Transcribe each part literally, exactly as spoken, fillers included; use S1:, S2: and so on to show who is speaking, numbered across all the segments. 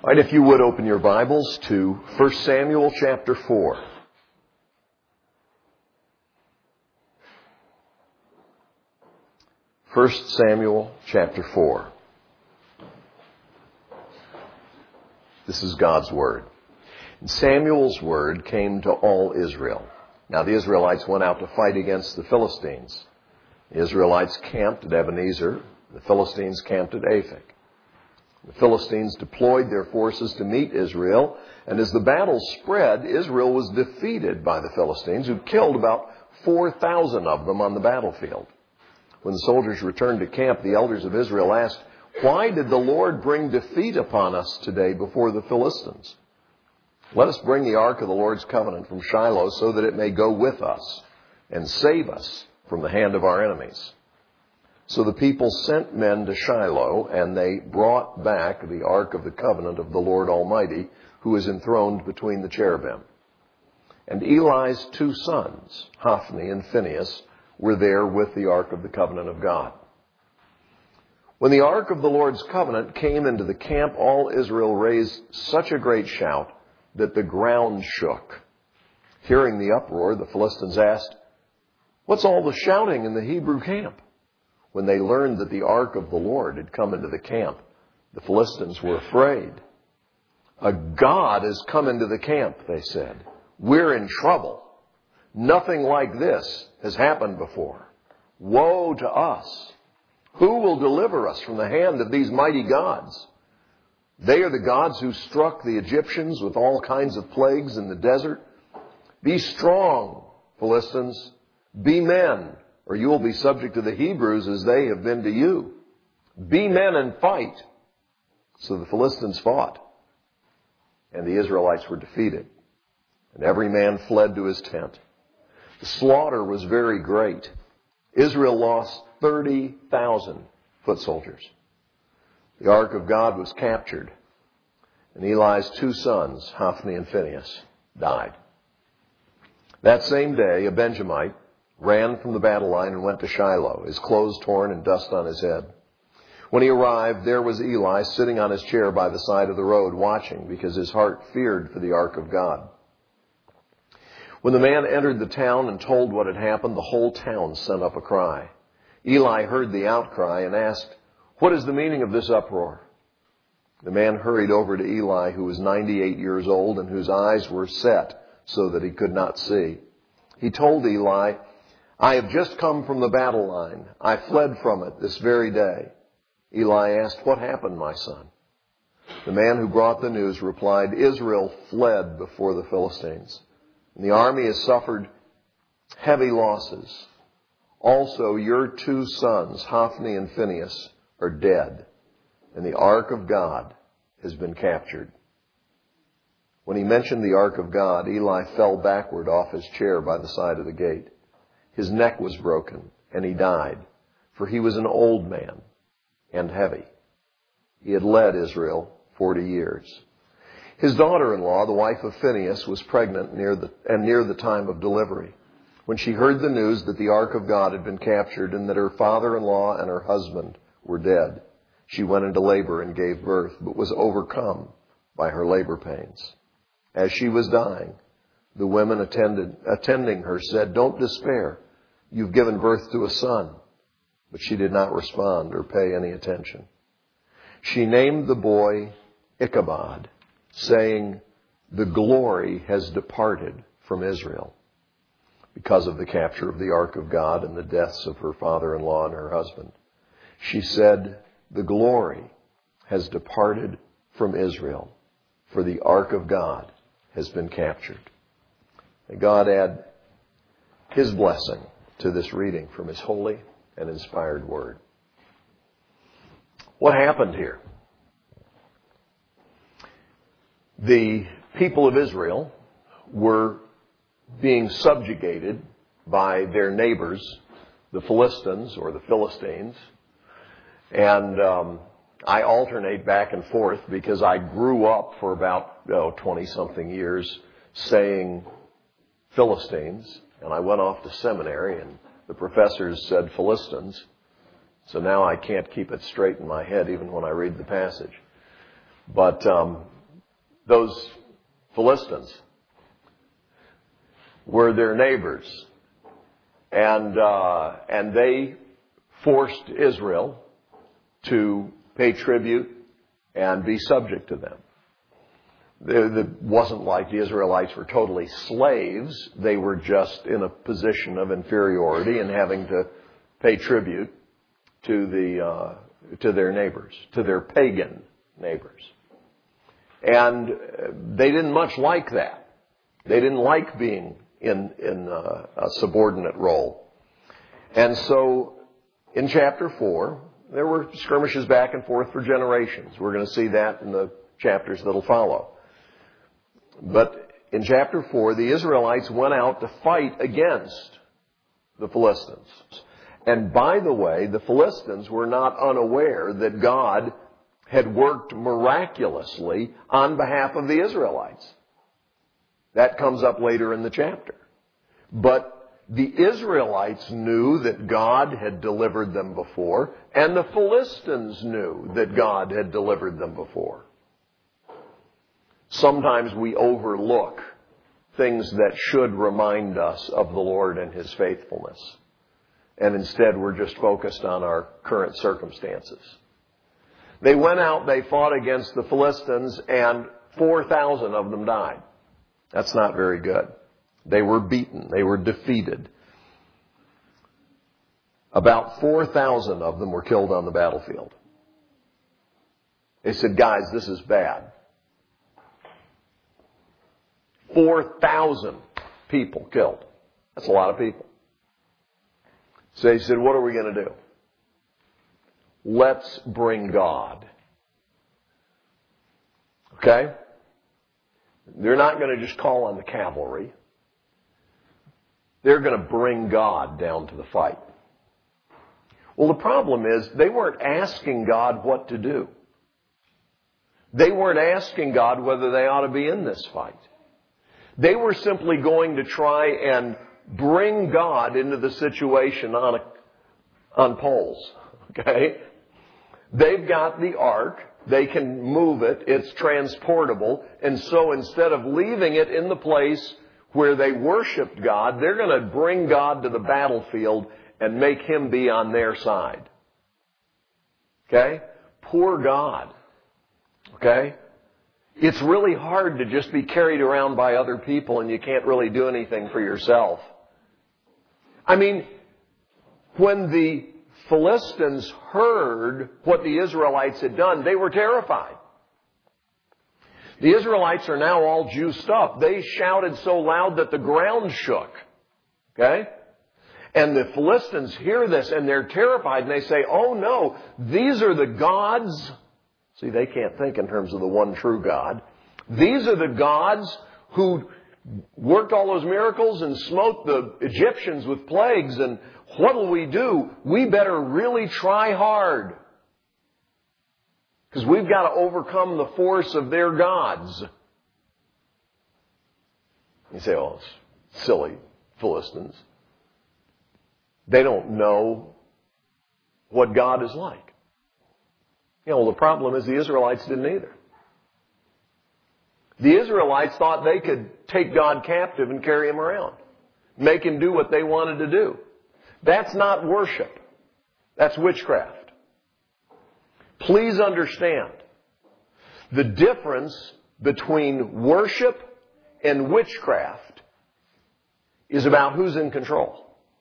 S1: All right, if you would open your Bibles to First Samuel chapter four. First Samuel chapter four. This is God's Word. And Samuel's word came to all Israel. Now the Israelites went out to fight against the Philistines. The Israelites camped at Ebenezer. The Philistines camped at Aphek. The Philistines deployed their forces to meet Israel, and as the battle spread, Israel was defeated by the Philistines, who killed about four thousand of them on the battlefield. When the soldiers returned to camp, the elders of Israel asked, "Why did the Lord bring defeat upon us today before the Philistines? Let us bring the ark of the Lord's covenant from Shiloh so that it may go with us and save us from the hand of our enemies." So the people sent men to Shiloh, and they brought back the ark of the covenant of the Lord Almighty, who is enthroned between the cherubim. And Eli's two sons, Hophni and Phinehas, were there with the ark of the covenant of God. When the ark of the Lord's covenant came into the camp, all Israel raised such a great shout that the ground shook. Hearing the uproar, the Philistines asked, "What's all the shouting in the Hebrew camp?" When they learned that the ark of the Lord had come into the camp, the Philistines were afraid. "A god has come into the camp," they said. "We're in trouble. Nothing like this has happened before. Woe to us! Who will deliver us from the hand of these mighty gods? They are the gods who struck the Egyptians with all kinds of plagues in the desert. Be strong, Philistines. Be men, or you will be subject to the Hebrews as they have been to you. Be men and fight." So the Philistines fought, and the Israelites were defeated, and every man fled to his tent. The slaughter was very great. Israel lost thirty thousand foot soldiers. The ark of God was captured, and Eli's two sons, Hophni and Phinehas, died. That same day, a Benjamite ran from the battle line and went to Shiloh, his clothes torn and dust on his head. When he arrived, there was Eli sitting on his chair by the side of the road, watching, because his heart feared for the ark of God. When the man entered the town and told what had happened, the whole town sent up a cry. Eli heard the outcry and asked, "What is the meaning of this uproar?" The man hurried over to Eli, who was ninety-eight years old and whose eyes were set so that he could not see. He told Eli, "I have just come from the battle line. I fled from it this very day." Eli asked, "What happened, my son?" The man who brought the news replied, "Israel fled before the Philistines, and the army has suffered heavy losses. Also, your two sons, Hophni and Phinehas, are dead, and the ark of God has been captured." When he mentioned the ark of God, Eli fell backward off his chair by the side of the gate. His neck was broken, and he died, for he was an old man and heavy. He had led Israel forty years. His daughter-in-law, the wife of Phinehas, was pregnant near the, and near the time of delivery. When she heard the news that the ark of God had been captured and that her father-in-law and her husband were dead, she went into labor and gave birth, but was overcome by her labor pains. As she was dying, the women attended, attending her said, "Don't despair. You've given birth to a son." But she did not respond or pay any attention. She named the boy Ichabod, saying, "The glory has departed from Israel," because of the capture of the ark of God and the deaths of her father-in-law and her husband. She said, "The glory has departed from Israel, for the ark of God has been captured." May God add His blessing to this reading from His holy and inspired word. What happened here? The people of Israel were being subjugated by their neighbors, the Philistines or the Philistines. And um, I alternate back and forth because I grew up for about oh, twenty-something years saying Philistines. And I went off to seminary and the professors said Philistines. So now I can't keep it straight in my head even when I read the passage. But um, those Philistines were their neighbors. And, uh, and they forced Israel to pay tribute and be subject to them. It wasn't like the Israelites were totally slaves. They were just in a position of inferiority and having to pay tribute to the, uh, to their neighbors, to their pagan neighbors. And they didn't much like that. They didn't like being in, in a, a subordinate role. And so in chapter four, there were skirmishes back and forth for generations. We're going to see that in the chapters that'll follow. But in chapter four, the Israelites went out to fight against the Philistines. And by the way, the Philistines were not unaware that God had worked miraculously on behalf of the Israelites. That comes up later in the chapter. But the Israelites knew that God had delivered them before, and the Philistines knew that God had delivered them before. Sometimes we overlook things that should remind us of the Lord and His faithfulness. And instead we're just focused on our current circumstances. They went out, they fought against the Philistines, and four thousand of them died. That's not very good. They were beaten. They were defeated. About four thousand of them were killed on the battlefield. They said, guys, this is bad. four thousand people killed. That's a lot of people. So they said, what are we going to do? Let's bring God. Okay? They're not going to just call on the cavalry. They're going to bring God down to the fight. Well, the problem is they weren't asking God what to do. They weren't asking God whether they ought to be in this fight. They were simply going to try and bring God into the situation on a, on poles. Okay? They've got the ark. They can move it. It's transportable. And so instead of leaving it in the place where they worshiped God, they're going to bring God to the battlefield and make Him be on their side. Okay? Poor God. Okay? It's really hard to just be carried around by other people and you can't really do anything for yourself. I mean, when the Philistines heard what the Israelites had done, they were terrified. The Israelites are now all juiced up. They shouted so loud that the ground shook. Okay? And the Philistines hear this and they're terrified and they say, oh no, these are the gods. See, they can't think in terms of the one true God. These are the gods who worked all those miracles and smote the Egyptians with plagues. And what'll we do? We better really try hard. Because we've got to overcome the force of their gods. You say, oh, it's silly Philistines. They don't know what God is like. You know, the problem is the Israelites didn't either. The Israelites thought they could take God captive and carry Him around. Make Him do what they wanted to do. That's not worship. That's witchcraft. Please understand, the difference between worship and witchcraft is about who's in control.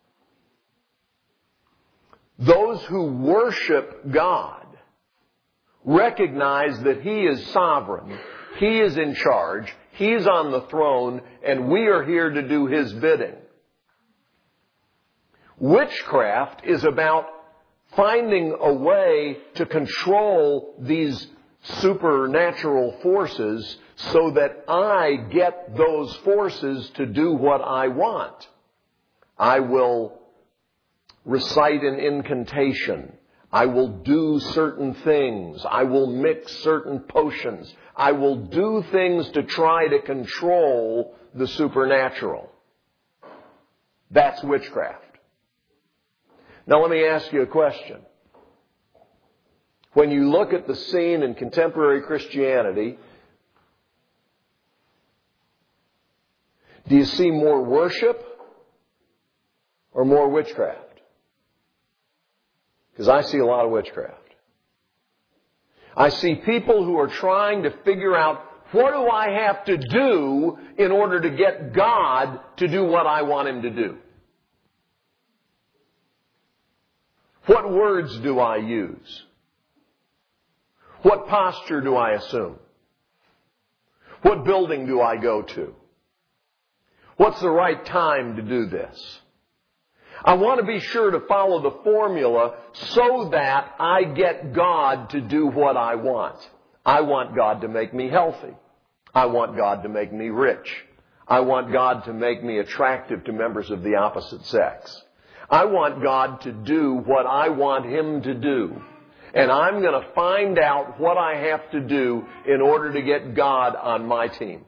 S1: Those who worship God recognize that He is sovereign, He is in charge, He's on the throne, and we are here to do His bidding. Witchcraft is about finding a way to control these supernatural forces so that I get those forces to do what I want. I will recite an incantation. I will do certain things. I will mix certain potions. I will do things to try to control the supernatural. That's witchcraft. Now let me ask you a question. When you look at the scene in contemporary Christianity, Do you see more worship or more witchcraft? Because I see a lot of witchcraft. I see people who are trying to figure out, what do I have to do in order to get God to do what I want Him to do? What words do I use? What posture do I assume? What building do I go to? What's the right time to do this? I want to be sure to follow the formula so that I get God to do what I want. I want God to make me healthy. I want God to make me rich. I want God to make me attractive to members of the opposite sex. I want God to do what I want Him to do. And I'm going to find out what I have to do in order to get God on my team.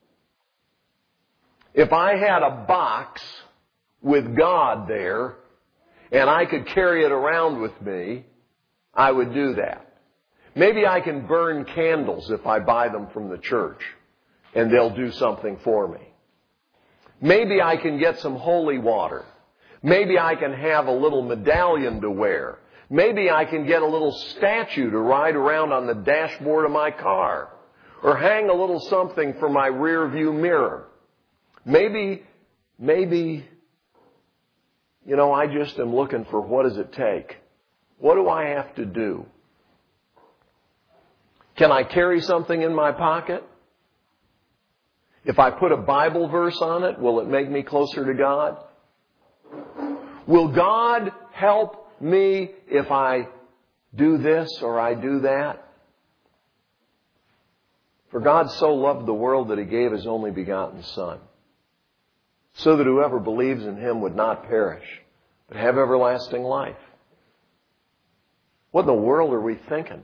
S1: If I had a box with God there, and I could carry it around with me, I would do that. Maybe I can burn candles if I buy them from the church, and they'll do something for me. Maybe I can get some holy water. Maybe I can have a little medallion to wear. Maybe I can get a little statue to ride around on the dashboard of my car, or hang a little something for my rear view mirror. Maybe, maybe, you know, I just am looking for, what does it take? What do I have to do? Can I carry something in my pocket? If I put a Bible verse on it, will it make me closer to God? Will God help me if I do this or I do that? For God so loved the world that He gave His only begotten Son, so that whoever believes in Him would not perish, but have everlasting life. What in the world are we thinking?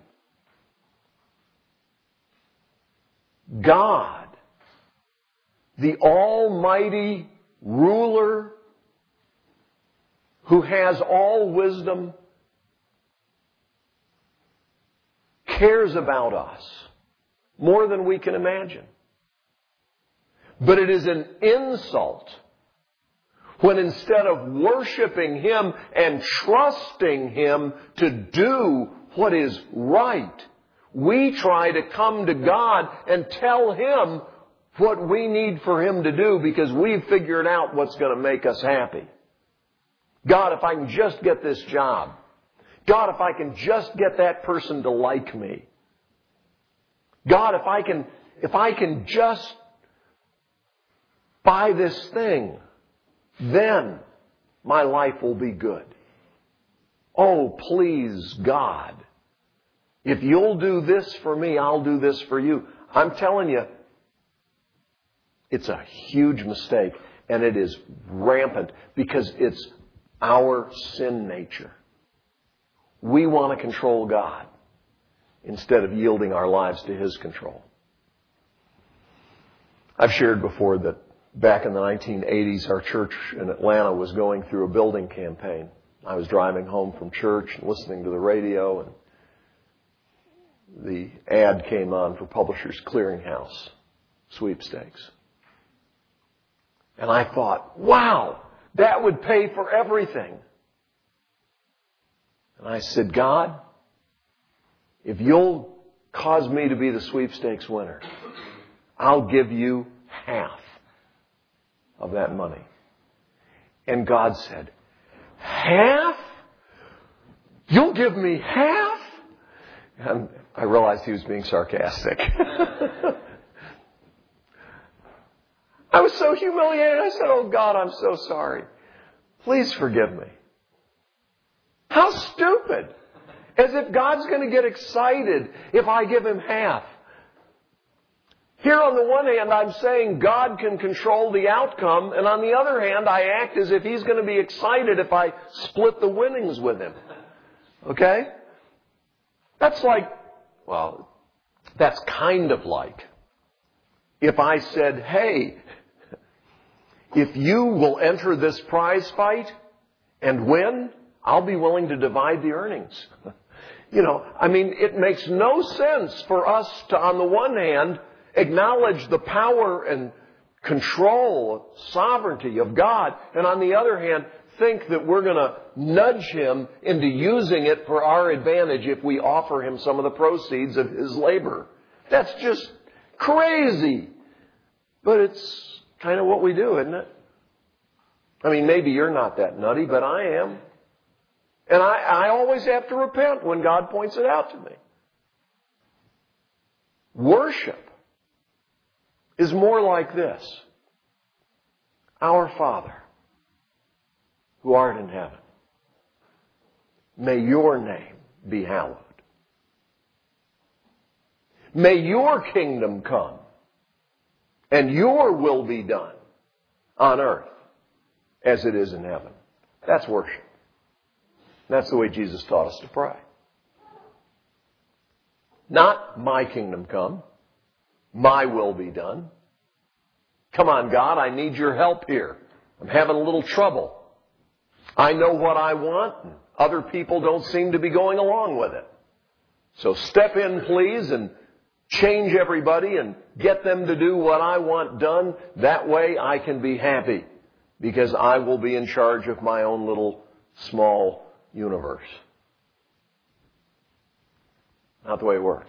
S1: God, the almighty ruler who has all wisdom, cares about us more than we can imagine. But it is an insult when instead of worshiping Him and trusting Him to do what is right, we try to come to God and tell Him what we need for Him to do because we've figured out what's going to make us happy. God, if I can just get this job. God, if I can just get that person to like me. God, if I can, if I can just buy this thing, then my life will be good. Oh, please, God, if you'll do this for me, I'll do this for you. I'm telling you, it's a huge mistake, and it is rampant because it's our sin nature. We want to control God instead of yielding our lives to His control. I've shared before that back in the nineteen eighties, our church in Atlanta was going through a building campaign. I was driving home from church and listening to the radio, and the ad came on for Publishers Clearinghouse sweepstakes. And I thought, wow, that would pay for everything. And I said, God, if you'll cause me to be the sweepstakes winner, I'll give you half of that money. And God said, half? You'll give me half? And I realized He was being sarcastic. I was so humiliated. I said, oh God, I'm so sorry. Please forgive me. How stupid. As if God's going to get excited if I give Him half. Here on the one hand, I'm saying God can control the outcome, and on the other hand, I act as if He's going to be excited if I split the winnings with Him. Okay? That's like, well, that's kind of like if I said, hey, if you will enter this prize fight and win, I'll be willing to divide the earnings. You know, I mean, it makes no sense for us to, on the one hand, acknowledge the power and control, sovereignty of God, and on the other hand, think that we're going to nudge Him into using it for our advantage if we offer Him some of the proceeds of His labor. That's just crazy. But it's kind of what we do, isn't it? I mean, maybe you're not that nutty, but I am. And I, I always have to repent when God points it out to me. Worship is more like this. Our Father, who art in heaven, may your name be hallowed. May your kingdom come and your will be done on earth as it is in heaven. That's worship. That's the way Jesus taught us to pray. Not my kingdom come, my will be done. Come on, God, I need your help here. I'm having a little trouble. I know what I want, and other people don't seem to be going along with it. So step in, please, and change everybody and get them to do what I want done. That way I can be happy because I will be in charge of my own little small universe. Not the way it works.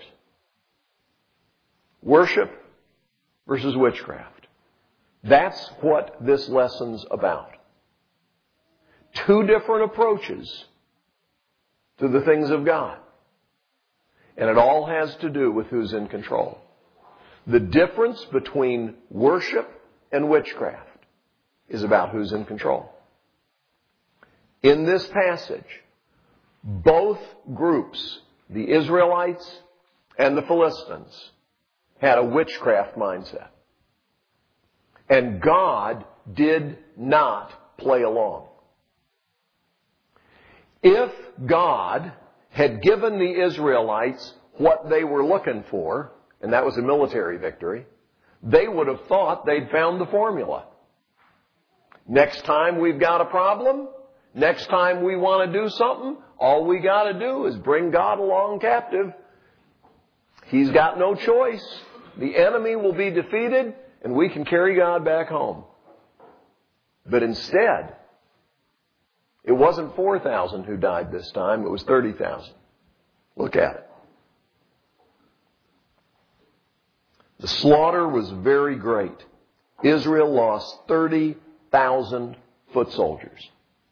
S1: Worship versus witchcraft. That's what this lesson's about. Two different approaches to the things of God. And it all has to do with who's in control. The difference between worship and witchcraft is about who's in control. In this passage, both groups, the Israelites and the Philistines, had a witchcraft mindset. And God did not play along. If God had given the Israelites what they were looking for, and that was a military victory, they would have thought they'd found the formula. Next time we've got a problem, next time we want to do something, all we got to do is bring God along captive. He's got no choice. The enemy will be defeated, and we can carry God back home. But instead, it wasn't four thousand who died this time, it was thirty thousand. Look at it. The slaughter was very great. Israel lost thirty thousand foot soldiers.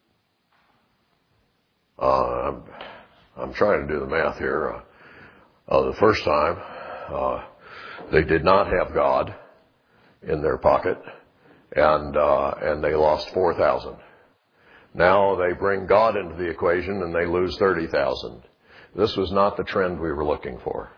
S1: Uh, I'm, I'm trying to do the math here. Uh, uh, the first time, uh, they did not have God in their pocket, and uh, and they lost four thousand. Now they bring God into the equation and they lose thirty thousand. This was not the trend we were looking for.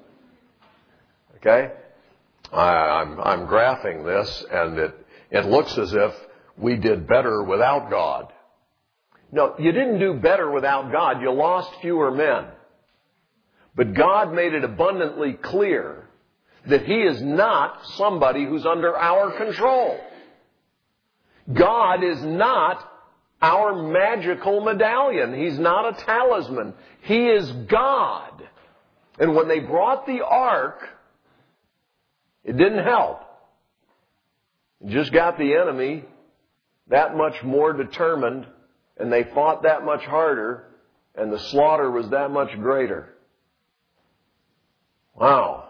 S1: Okay? I, I'm, I'm graphing this, and it, it looks as if we did better without God. No, you didn't do better without God. You lost fewer men. But God made it abundantly clear that He is not somebody who's under our control. God is not our magical medallion. He's not a talisman. He is God. And when they brought the ark, it didn't help. It just got the enemy that much more determined, and they fought that much harder, and the slaughter was that much greater. Wow.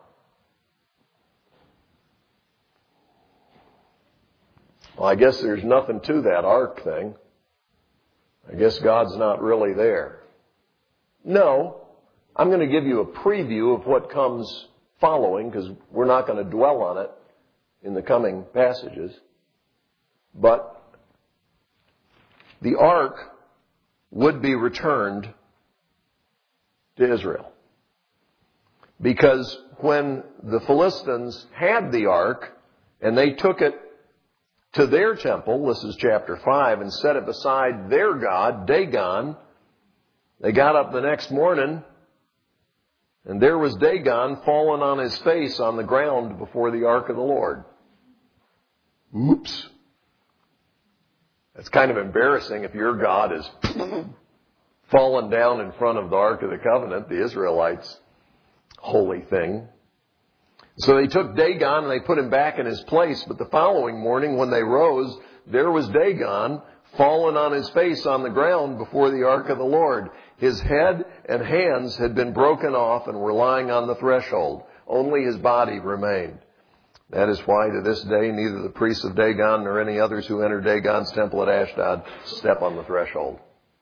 S1: Well, I guess there's nothing to that ark thing. I guess God's not really there. No, I'm going to give you a preview of what comes following, because we're not going to dwell on it in the coming passages. But the ark would be returned to Israel. Because when the Philistines had the ark and they took it to their temple, this is chapter five, and set it beside their god, Dagon, they got up the next morning, and there was Dagon fallen on his face on the ground before the ark of the Lord. Oops. That's kind of embarrassing if your God is fallen down in front of the Ark of the Covenant, the Israelites' holy thing. So they took Dagon and they put him back in his place. But the following morning when they rose, there was Dagon fallen on his face on the ground before the ark of the Lord. His head and hands had been broken off and were lying on the threshold. Only his body remained. That is why to this day neither the priests of Dagon nor any others who enter Dagon's temple at Ashdod step on the threshold.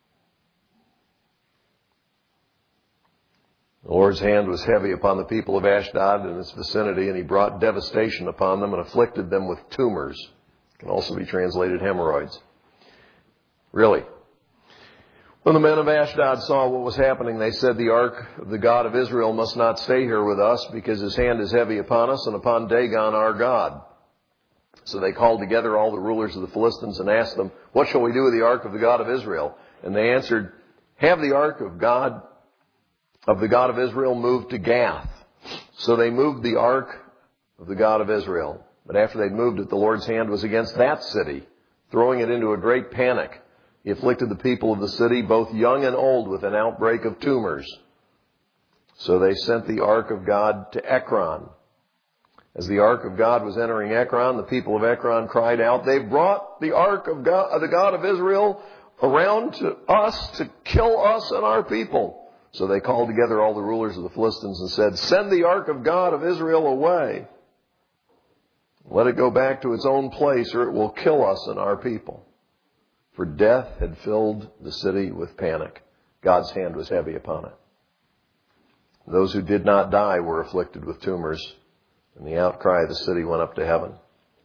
S1: The Lord's hand was heavy upon the people of Ashdod and its vicinity, and he brought devastation upon them and afflicted them with tumors. It can also be translated hemorrhoids. Really. When the men of Ashdod saw what was happening, they said, the ark of the God of Israel must not stay here with us, because his hand is heavy upon us and upon Dagon our God. So they called together all the rulers of the Philistines and asked them, what shall we do with the ark of the God of Israel? And they answered, have the ark of God of the God of Israel moved to Gath. So they moved the ark of the God of Israel. But after they moved it, the Lord's hand was against that city, throwing it into a great panic. He afflicted the people of the city, both young and old, with an outbreak of tumors. So they sent the ark of God to Ekron. As the ark of God was entering Ekron, the people of Ekron cried out, they've brought the ark of God, the God of Israel around to us to kill us and our people. So they called together all the rulers of the Philistines and said, send the ark of God of Israel away. Let it go back to its own place, or it will kill us and our people. For death had filled the city with panic. God's hand was heavy upon it. Those who did not die were afflicted with tumors, and the outcry of the city went up to heaven.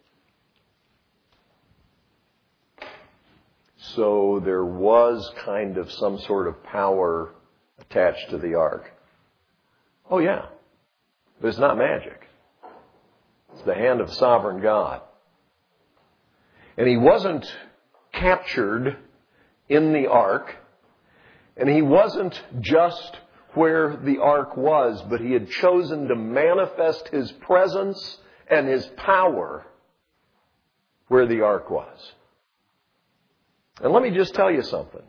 S1: So there was kind of some sort of power attached to the ark. Oh yeah. But it's not magic. It's the hand of sovereign God. And he wasn't captured in the ark. And he wasn't just where the ark was, but he had chosen to manifest his presence and his power where the ark was. And let me just tell you something.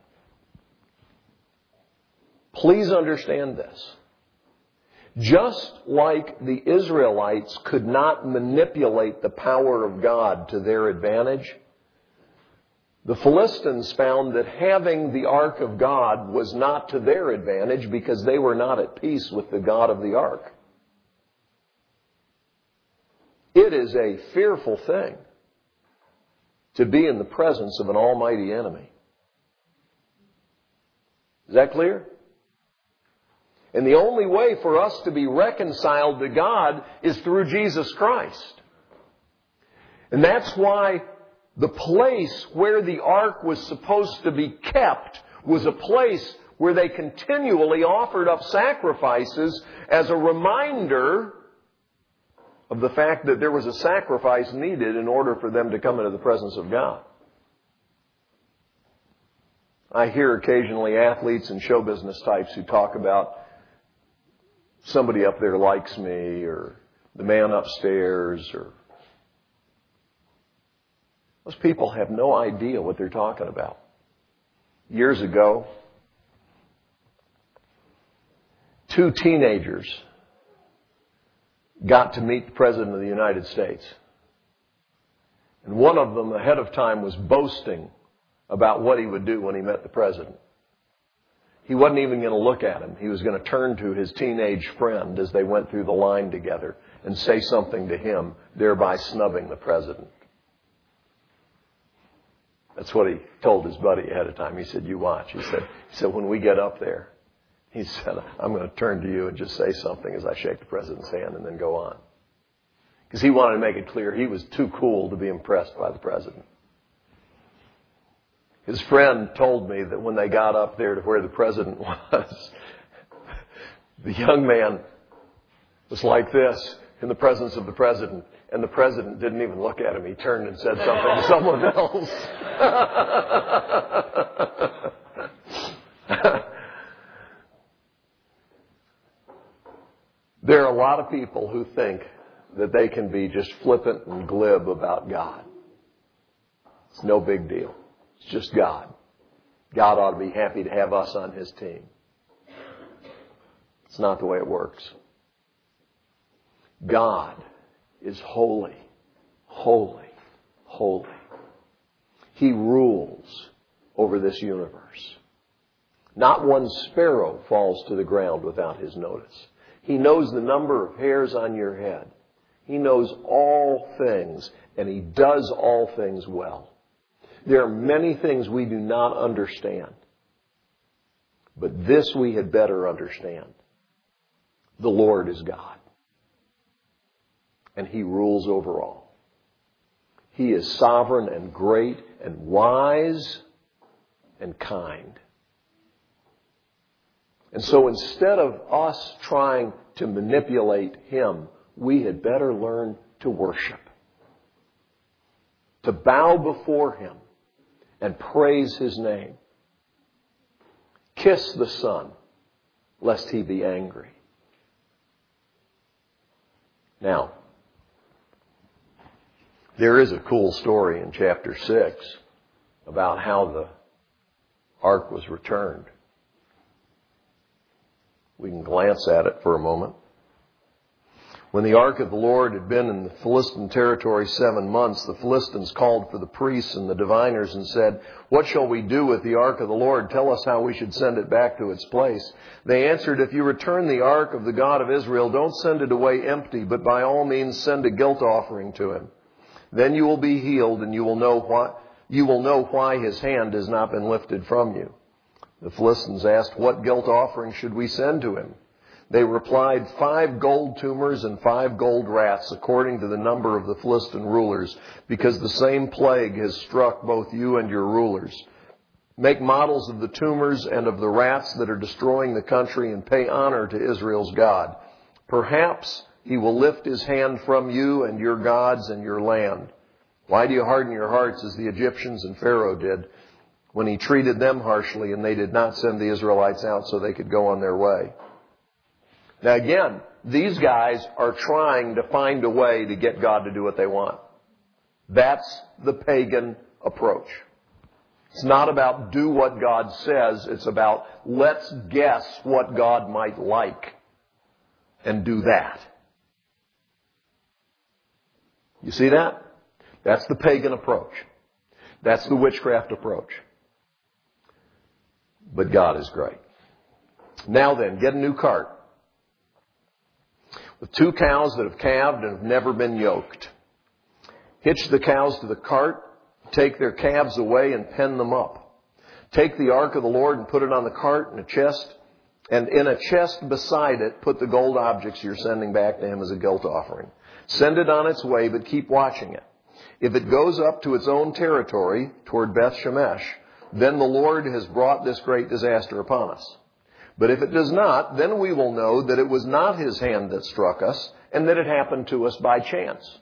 S1: Please understand this. Just like the Israelites could not manipulate the power of God to their advantage, the Philistines found that having the ark of God was not to their advantage because they were not at peace with the God of the ark. It is a fearful thing to be in the presence of an almighty enemy. Is that clear? And the only way for us to be reconciled to God is through Jesus Christ. And that's why the place where the ark was supposed to be kept was a place where they continually offered up sacrifices as a reminder of the fact that there was a sacrifice needed in order for them to come into the presence of God. I hear occasionally athletes and show business types who talk about somebody up there likes me, or the man upstairs, or those people have no idea what they're talking about. Years ago, two teenagers got to meet the President of the United States. And one of them ahead of time was boasting about what he would do when he met the President. He wasn't even going to look at him. He was going to turn to his teenage friend as they went through the line together and say something to him, thereby snubbing the President. That's what he told his buddy ahead of time. He said, you watch. He said, he said, when we get up there, he said, I'm going to turn to you and just say something as I shake the President's hand and then go on. Because he wanted to make it clear he was too cool to be impressed by the President. His friend told me that when they got up there to where the President was, the young man was like this in the presence of the President, and the President didn't even look at him. He turned and said something to someone else. There are a lot of people who think that they can be just flippant and glib about God. It's no big deal. It's just God. God ought to be happy to have us on His team. It's not the way it works. God is holy, holy, holy. He rules over this universe. Not one sparrow falls to the ground without His notice. He knows the number of hairs on your head. He knows all things, and He does all things well. There are many things we do not understand, but this we had better understand. The Lord is God, and He rules over all. He is sovereign and great and wise and kind. And so instead of us trying to manipulate Him, we had better learn to worship, to bow before Him and praise His name. Kiss the Son, lest He be angry. Now, there is a cool story in chapter six about how the ark was returned. We can glance at it for a moment. When the ark of the Lord had been in the Philistine territory seven months, the Philistines called for the priests and the diviners and said, "What shall we do with the ark of the Lord? Tell us how we should send it back to its place." They answered, "If you return the ark of the God of Israel, don't send it away empty, but by all means send a guilt offering to Him. Then you will be healed, and you will know why, you will know why His hand has not been lifted from you." The Philistines asked, "What guilt offering should we send to Him?" They replied, five gold tumors and five gold rats, according to the number of the Philistine rulers, because the same plague has struck both you and your rulers. Make models of the tumors and of the rats that are destroying the country, and pay honor to Israel's God. Perhaps He will lift His hand from you and your gods and your land. Why do you harden your hearts as the Egyptians and Pharaoh did, when he treated them harshly and they did not send the Israelites out so they could go on their way? Now again, these guys are trying to find a way to get God to do what they want. That's the pagan approach. It's not about do what God says. It's about let's guess what God might like and do that. You see that? That's the pagan approach. That's the witchcraft approach. But God is great. Now then, get a new cart with two cows that have calved and have never been yoked. Hitch the cows to the cart, take their calves away and pen them up. Take the ark of the Lord and put it on the cart in a chest, and in a chest beside it put the gold objects you're sending back to Him as a guilt offering. Send it on its way, but keep watching it. If it goes up to its own territory toward Beth Shemesh, then the Lord has brought this great disaster upon us. But if it does not, then we will know that it was not His hand that struck us, and that it happened to us by chance.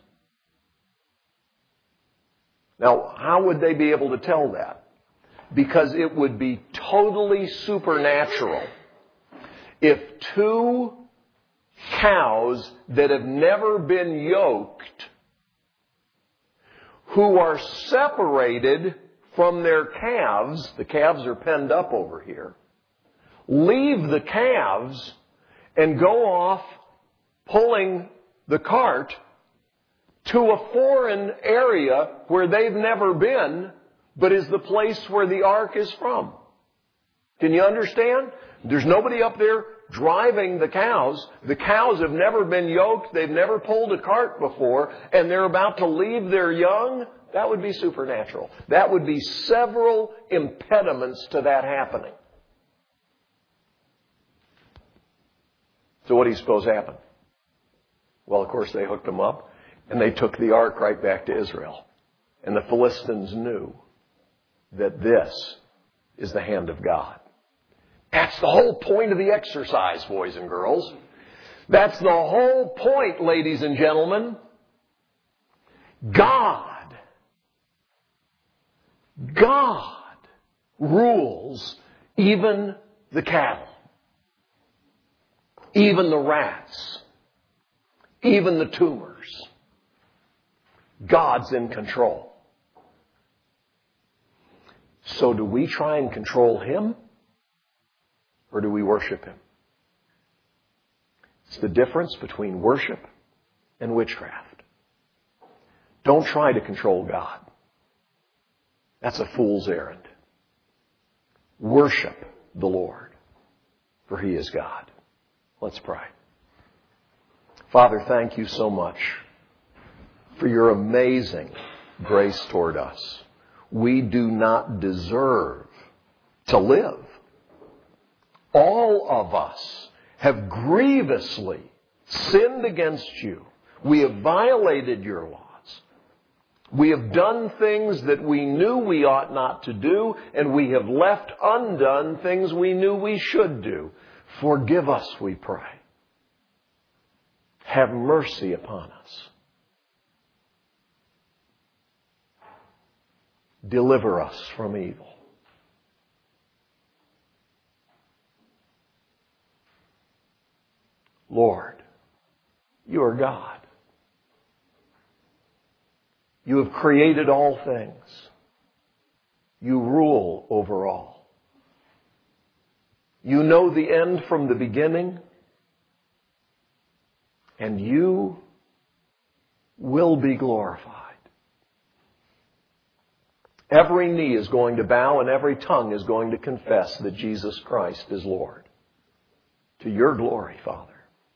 S1: Now, how would they be able to tell that? Because it would be totally supernatural if two cows that have never been yoked, who are separated from their calves, the calves are penned up over here, leave the calves and go off pulling the cart to a foreign area where they've never been, but is the place where the ark is from. Can you understand? There's nobody up there driving the cows. The cows have never been yoked. They've never pulled a cart before, and they're about to leave their young. That would be supernatural. That would be several impediments to that happening. So what do you suppose happened? Well, of course, they hooked them up, and they took the ark right back to Israel. And the Philistines knew that this is the hand of God. That's the whole point of the exercise, boys and girls. That's the whole point, ladies and gentlemen. God, God rules even the cattle, even the rats, even the tumors. God's in control. So do we try and control Him, or do we worship Him? It's the difference between worship and witchcraft. Don't try to control God. That's a fool's errand. Worship the Lord, for He is God. Let's pray. Father, thank you so much for your amazing grace toward us. We do not deserve to live. All of us have grievously sinned against you. We have violated your laws. We have done things that we knew we ought not to do, and we have left undone things we knew we should do. Forgive us, we pray. Have mercy upon us. Deliver us from evil. Lord, you are God. You have created all things. You rule over all. You know the end from the beginning, and you will be glorified. Every knee is going to bow and every tongue is going to confess that Jesus Christ is Lord. To your glory, Father.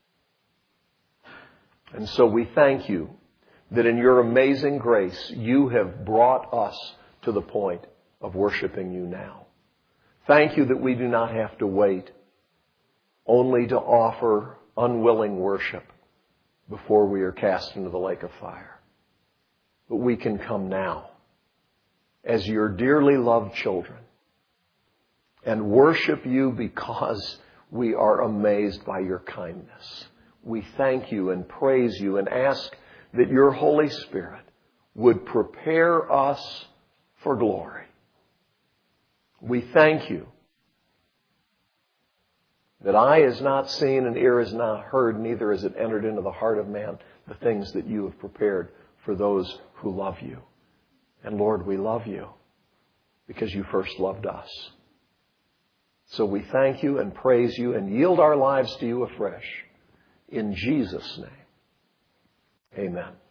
S1: And so we thank you that in your amazing grace, you have brought us to the point of worshiping you now. Thank you that we do not have to wait only to offer unwilling worship before we are cast into the lake of fire. But we can come now as your dearly loved children and worship you because we are amazed by your kindness. We thank you and praise you and ask that your Holy Spirit would prepare us for glory. We thank you that eye is not seen and ear is not heard, neither has it entered into the heart of man the things that you have prepared for those who love you. And Lord, we love you because you first loved us. So we thank you and praise you and yield our lives to you afresh. In Jesus' name, amen.